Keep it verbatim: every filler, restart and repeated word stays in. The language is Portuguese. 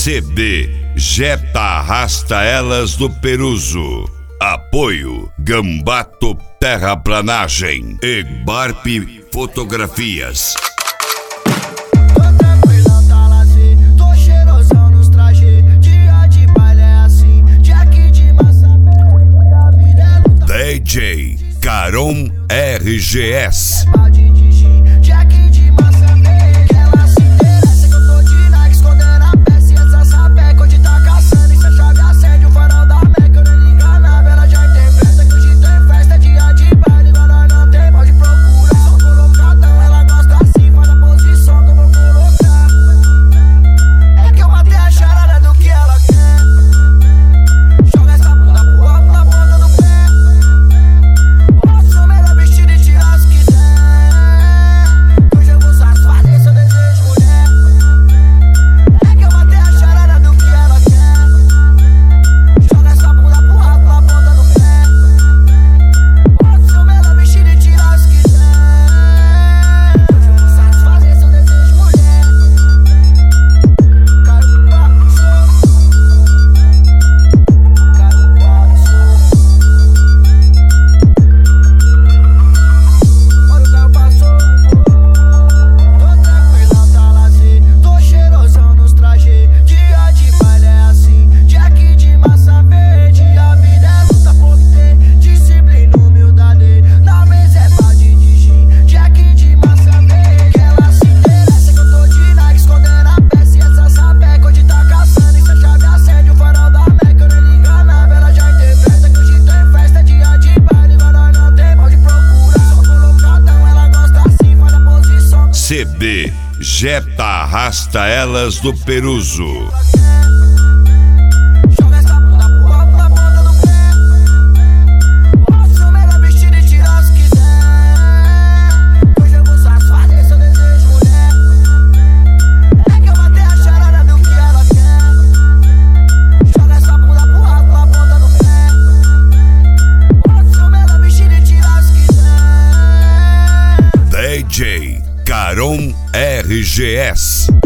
C D Jetta Arrasta Elas do Peruso. Apoio Gambato Terraplanagem e Barp Fotografias. D J Caron R G S. C D Jetta Arrasta Elas do Peruso. D J Caron R G S.